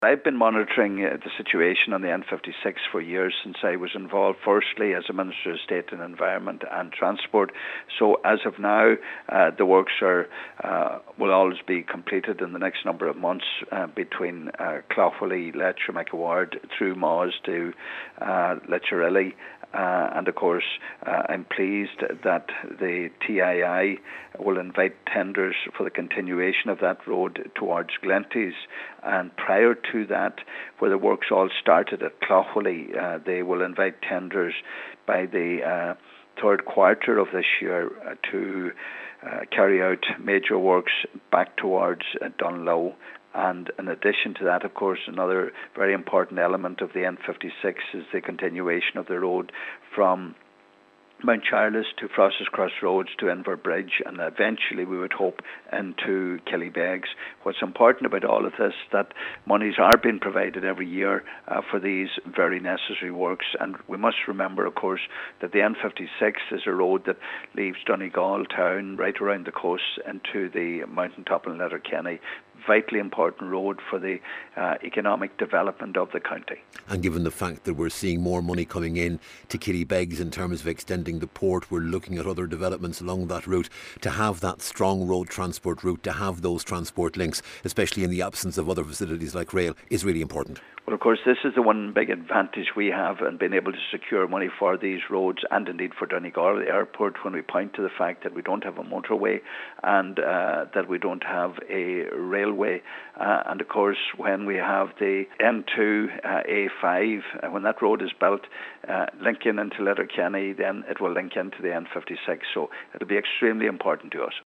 I've been monitoring the situation on the N56 for years, since I was involved firstly as a Minister of State and Environment and Transport. So as of now, the works will always be completed in the next number of months between Cloughley, Letcher, McAward through Moss to Letcherilly. And of course, I'm pleased that the TII will invite tenders for the continuation of that road towards Glenties. And prior to that, where the works all started at Cloughley, they will invite tenders by the third quarter of this year to carry out major works back towards Dunlow. And in addition to that, of course, another very important element of the N56 is the continuation of the road from Mount Charles to Frost's Crossroads to Inverbridge, and eventually we would hope into Killybegs. What's important about all of this is that monies are being provided every year for these very necessary works, and we must remember, of course, that the N56 is a road that leaves Donegal town right around the coast into the mountaintop in Letterkenny. Vitally important road for the economic development of the county. And given the fact that we're seeing more money coming in to Killybegs in terms of extending the port, we're looking at other developments along that route. To have that strong road transport route, to have those transport links, especially in the absence of other facilities like rail, is really important. Well, of course, this is the one big advantage we have in being able to secure money for these roads, and indeed for Donegal Airport, when we point to the fact that we don't have a motorway and that we don't have a railway. And of course, when we have the N2 A5, when that road is built, linking into Letterkenny, then it will link into the N56. So it'll be extremely important to us.